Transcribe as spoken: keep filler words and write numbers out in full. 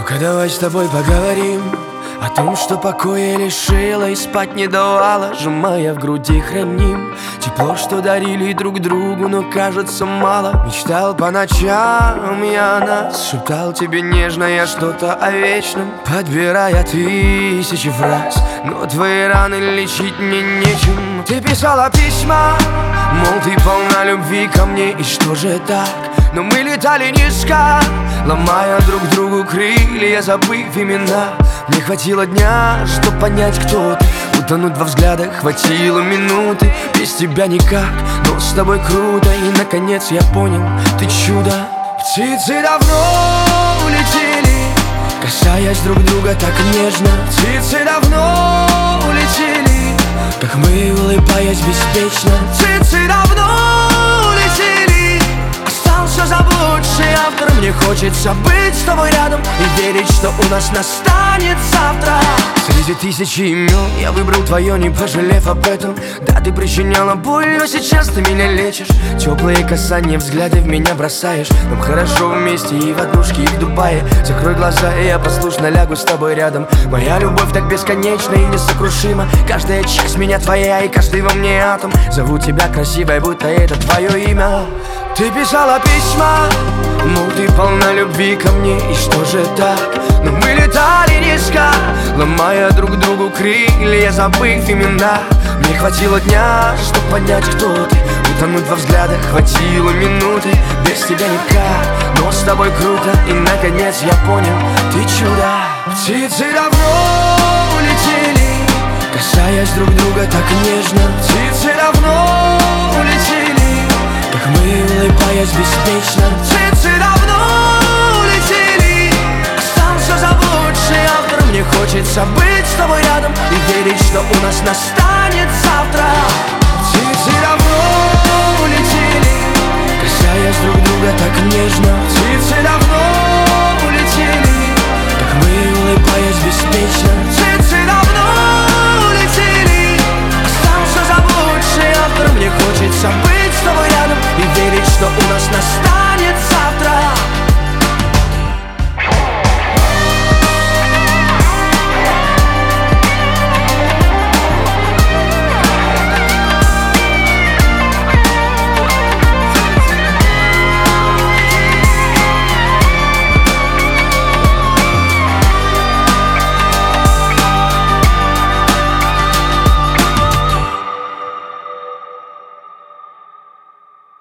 Ну-ка давай с тобой поговорим о том, что покоя лишила и спать не давала, сжимая в груди храним тепло, что дарили друг другу, но кажется мало. Мечтал по ночам я о нас, шептал тебе нежно я что-то о вечном, подбирая тысячи фраз, но твои раны лечить мне нечем. Ты писала письма, мол, ты полна любви ко мне, и что же так? Но мы летали низко, ломая друг другу крылья, забыв имена. Мне хватило дня, чтоб понять, кто ты, утонуть во взглядах хватило минуты. Без тебя никак, но с тобой круто. И наконец я понял, ты чудо. Птицы давно улетели, касаясь друг друга так нежно. Птицы давно улетели, как мы, улыбаясь беспечно. Птицы давно улетели, остался заблудший автор. Мне хочется быть с тобой рядом и верить, что у нас настанет завтра. Среди тысячи имен я выбрал твое, не пожалев об этом. Да, ты причиняла боль, но сейчас ты меня лечишь. Теплые касания, взгляды в меня бросаешь. Нам хорошо вместе и в однушке, и в Дубае. Закрой глаза, и я послушно лягу с тобой рядом. Моя любовь так бесконечна и несокрушима. Каждая часть меня твоя, и каждый во мне атом. Зову тебя красивой, будто это твое имя. Ты писала письма, мол, ты полна любви ко мне, и что же так? Но мы летали низко, ломая друг другу крылья, забыв имена. Мне хватило дня, чтоб понять, кто ты, утонуть во взглядах хватило минуты. Без тебя никак, но с тобой круто. И наконец я понял, ты чудо. Птицы давно улетели, касаясь друг друга так нежно. Птицы давно улетели, как мы, улыбаясь беспечно. Птицы давно улетели, остался заблудший автор. Мне хочется быть с тобой рядом и верить, что у нас настанет завтра. Птицы давно улетели, касаясь друг друга так нежно. Птицы давно улетели, как мы, улыбаясь беспечно. Птицы давно улетели, остался заблудший автор. Мне хочется быть с тобой рядом и верить, что у нас настанет